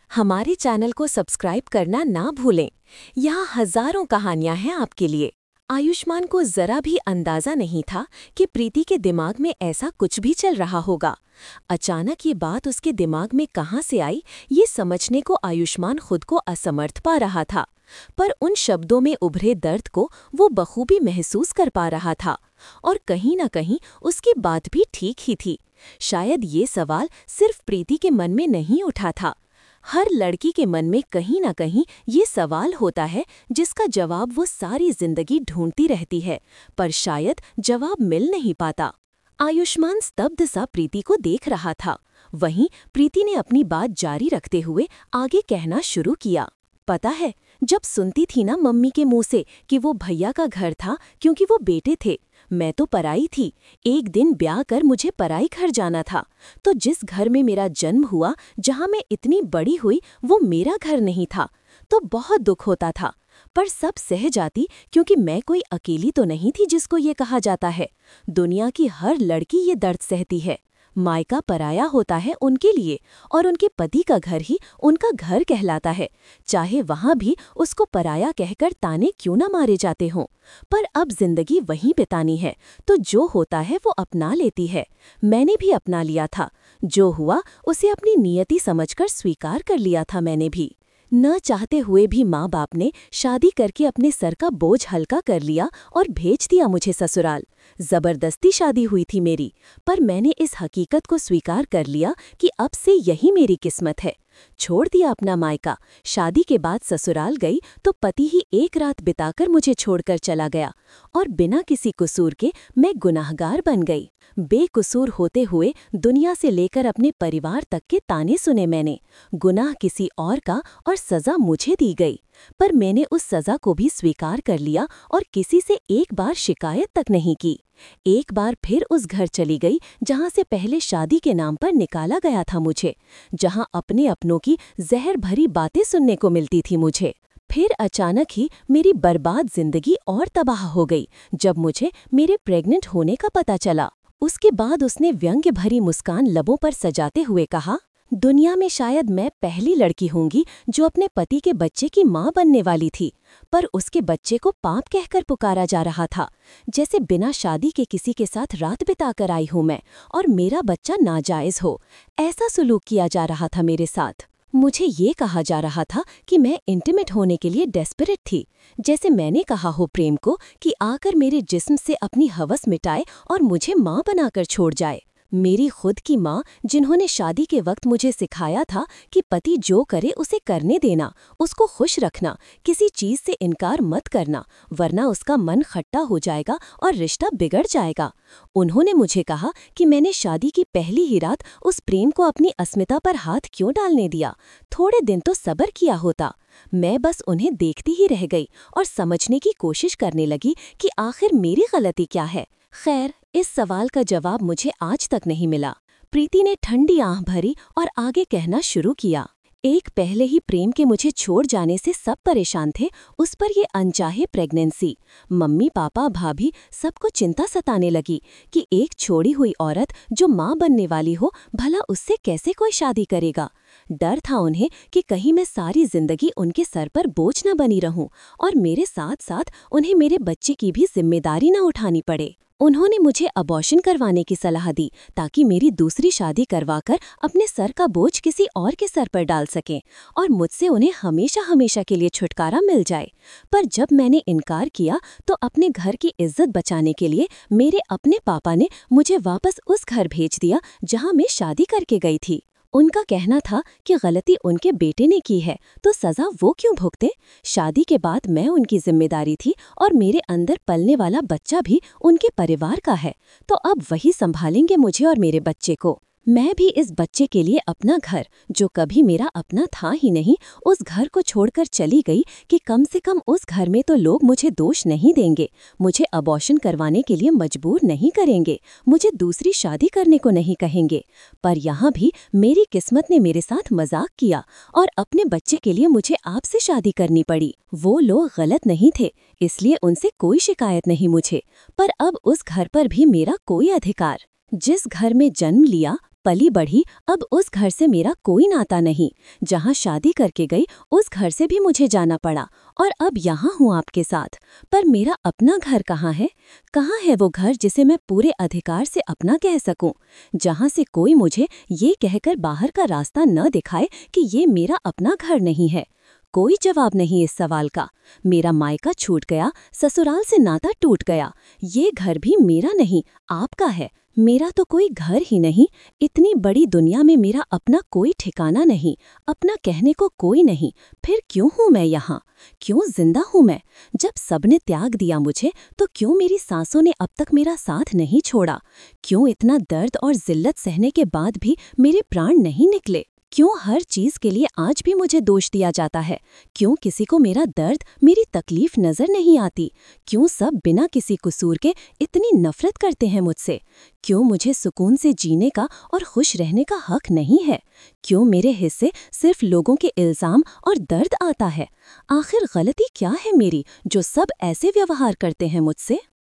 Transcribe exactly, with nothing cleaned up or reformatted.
हमारे चैनल को सब्सक्राइब करना ना भूलें। यहाँ हजारों कहानियां हैं आपके लिए। आयुष्मान को जरा भी अंदाजा नहीं था कि प्रीति के दिमाग में ऐसा कुछ भी चल रहा होगा। अचानक ये बात उसके दिमाग में कहाँ से आई, ये समझने को आयुष्मान खुद को असमर्थ पा रहा था। पर उन शब्दों में उभरे दर्द को वो बखूबी महसूस कर पा रहा था। और कहीं न कहीं उसकी बात भी ठीक ही थी। शायद ये सवाल सिर्फ प्रीति के मन में नहीं उठा था। हर लड़की के मन में कहीं न कहीं ये सवाल होता है जिसका जवाब वो सारी जिंदगी ढूंढती रहती है, पर शायद जवाब मिल नहीं पाता। आयुष्मान स्तब्ध सा प्रीति को देख रहा था। वहीं प्रीति ने अपनी बात जारी रखते हुए आगे कहना शुरू किया। पता है, जब सुनती थी ना मम्मी के मुंह से कि वो भैया का घर था क्योंकि वो बेटे थे, मैं तो पराई थी। एक दिन ब्याह कर मुझे पराई घर जाना था, तो जिस घर में मेरा जन्म हुआ, जहां मैं इतनी बड़ी हुई, वो मेरा घर नहीं था। तो बहुत दुख होता था, पर सब सह जाती क्योंकि मैं कोई अकेली तो नहीं थी जिसको ये कहा जाता है। दुनिया की हर लड़की ये दर्द सहती है। मायका पराया होता है उनके लिए, और उनके पति का घर ही उनका घर कहलाता है, चाहे वहां भी उसको पराया कहकर ताने क्यों न मारे जाते हों। पर अब जिंदगी वहीं बितानी है, तो जो होता है वो अपना लेती है। मैंने भी अपना लिया था। जो हुआ उसे अपनी नियति समझकर स्वीकार कर लिया था मैंने भी। न चाहते हुए भी माँ बाप ने शादी करके अपने सर का बोझ हल्का कर लिया और भेज दिया मुझे ससुराल। जबरदस्ती शादी हुई थी मेरी, पर मैंने इस हकीकत को स्वीकार कर लिया कि अब से यही मेरी किस्मत है। छोड़ दिया अपना मायका। शादी के बाद ससुराल गई तो पति ही एक रात बिताकर मुझे छोड़कर चला गया, और बिना किसी कसूर के मैं गुनाहगार बन गई। बेकसूर होते हुए दुनिया से लेकर अपने परिवार तक के ताने सुने मैंने। गुनाह किसी और का और सजा मुझे दी गई, पर मैंने उस सजा को भी स्वीकार कर लिया और किसी से एक बार शिकायत तक नहीं की। एक बार फिर उस घर चली गई जहां से पहले शादी के नाम पर निकाला गया था मुझे, जहां अपने अपनों की जहर भरी बातें सुनने को मिलती थी मुझे। फिर अचानक ही मेरी बर्बाद जिंदगी और तबाह हो गई जब मुझे मेरे प्रेग्नेंट होने का पता चला। उसके बाद उसने व्यंग्य भरी मुस्कान लबों पर सजाते हुए कहा, दुनिया में शायद मैं पहली लड़की होंगी जो अपने पति के बच्चे की मां बनने वाली थी, पर उसके बच्चे को पाप कहकर पुकारा जा रहा था, जैसे बिना शादी के किसी के साथ रात बिताकर आई हूं मैं और मेरा बच्चा नाजायज हो। ऐसा सुलूक किया जा रहा था मेरे साथ। मुझे ये कहा जा रहा था कि मैं इंटीमेट होने के लिए डेस्परेट थी, जैसे मैंने कहा हो प्रेम को कि आकर मेरे जिस्म से अपनी हवस मिटाए और मुझे माँ बनाकर छोड़ जाए। मेरी खुद की माँ, जिन्होंने शादी के वक्त मुझे सिखाया था कि पति जो करे उसे करने देना, उसको खुश रखना, किसी चीज़ से इनकार मत करना, वरना उसका मन खट्टा हो जाएगा और रिश्ता बिगड़ जाएगा। उन्होंने मुझे कहा कि मैंने शादी की पहली ही रात उस प्रेम को अपनी अस्मिता पर हाथ क्यों डालने दिया। थोड़े दिन तो सब्र किया होता। मैं बस उन्हें देखती ही रह गई और समझने की कोशिश करने लगी कि आखिर मेरी गलती क्या है। खैर, इस सवाल का जवाब मुझे आज तक नहीं मिला। प्रीति ने ठंडी आंख भरी और आगे कहना शुरू किया। एक पहले ही प्रेम के मुझे छोड़ जाने से सब परेशान थे, उस पर ये अनचाहे प्रेगनेंसी। मम्मी पापा भाभी सबको चिंता सताने लगी कि एक छोड़ी हुई औरत जो माँ बनने वाली हो, भला उससे कैसे कोई शादी करेगा। डर था उन्हें कि कहीं मैं सारी जिंदगी उनके सर पर बोझ न बनी रहूं और मेरे साथ साथ उन्हें मेरे बच्चे की भी जिम्मेदारी न उठानी पड़े। उन्होंने मुझे अबॉर्शन करवाने की सलाह दी ताकि मेरी दूसरी शादी करवाकर अपने सर का बोझ किसी और के सर पर डाल सकें और मुझसे उन्हें हमेशा हमेशा के लिए छुटकारा मिल जाए। पर जब मैंने इनकार किया तो अपने घर की इज्जत बचाने के लिए मेरे अपने पापा ने मुझे वापस उस घर भेज दिया जहां मैं शादी करके गई थी। उनका कहना था कि गलती उनके बेटे ने की है तो सजा वो क्यों भुगते। शादी के बाद मैं उनकी जिम्मेदारी थी और मेरे अंदर पलने वाला बच्चा भी उनके परिवार का है, तो अब वही संभालेंगे मुझे और मेरे बच्चे को। मैं भी इस बच्चे के लिए अपना घर, जो कभी मेरा अपना था ही नहीं, उस घर को छोड़कर चली गई कि कम से कम उस घर में तो लोग मुझे दोष नहीं देंगे, मुझे अबॉर्शन करवाने के लिए मजबूर नहीं करेंगे, मुझे दूसरी शादी करने को नहीं कहेंगे। पर यहाँ भी मेरी किस्मत ने मेरे साथ मजाक किया और अपने बच्चे के लिए मुझे आपसे शादी करनी पड़ी। वो लोग गलत नहीं थे, इसलिए उनसे कोई शिकायत नहीं मुझे, पर अब उस घर पर भी मेरा कोई अधिकार। जिस घर में जन्म लिया, पली बढ़ी अब उस घर से मेरा कोई नाता नहीं। जहाँ शादी करके गई उस घर से भी मुझे जाना पड़ा और अब यहाँ हूँ आपके साथ। पर मेरा अपना घर कहाँ है? कहाँ है वो घर जिसे मैं पूरे अधिकार से अपना कह सकूं? जहाँ से कोई मुझे ये कहकर बाहर का रास्ता न दिखाए कि ये मेरा अपना घर नहीं है। कोई जवाब नहीं इस सवाल का। मेरा मायका छूट गया, ससुराल से नाता टूट गया। ये घर भी मेरा नहीं, आपका है। मेरा तो कोई घर ही नहीं। इतनी बड़ी दुनिया में मेरा अपना कोई ठिकाना नहीं, अपना कहने को कोई नहीं। फिर क्यों हूँ मैं यहाँ? क्यों जिंदा हूँ मैं? जब सबने त्याग दिया मुझे, तो क्यों मेरी सांसों ने अब तक मेरा साथ नहीं छोड़ा? क्यों इतना दर्द और जिल्लत सहने के बाद भी मेरे प्राण नहीं निकले? क्यों हर चीज के लिए आज भी मुझे दोष दिया जाता है? क्यों किसी को मेरा दर्द, मेरी तकलीफ नजर नहीं आती? क्यों सब बिना किसी कसूर के इतनी नफरत करते हैं मुझसे? क्यों मुझे सुकून से जीने का और खुश रहने का हक नहीं है? क्यों मेरे हिस्से सिर्फ लोगों के इल्जाम और दर्द आता है? आखिर गलती क्या है मेरी जो सब ऐसे व्यवहार करते हैं मुझसे?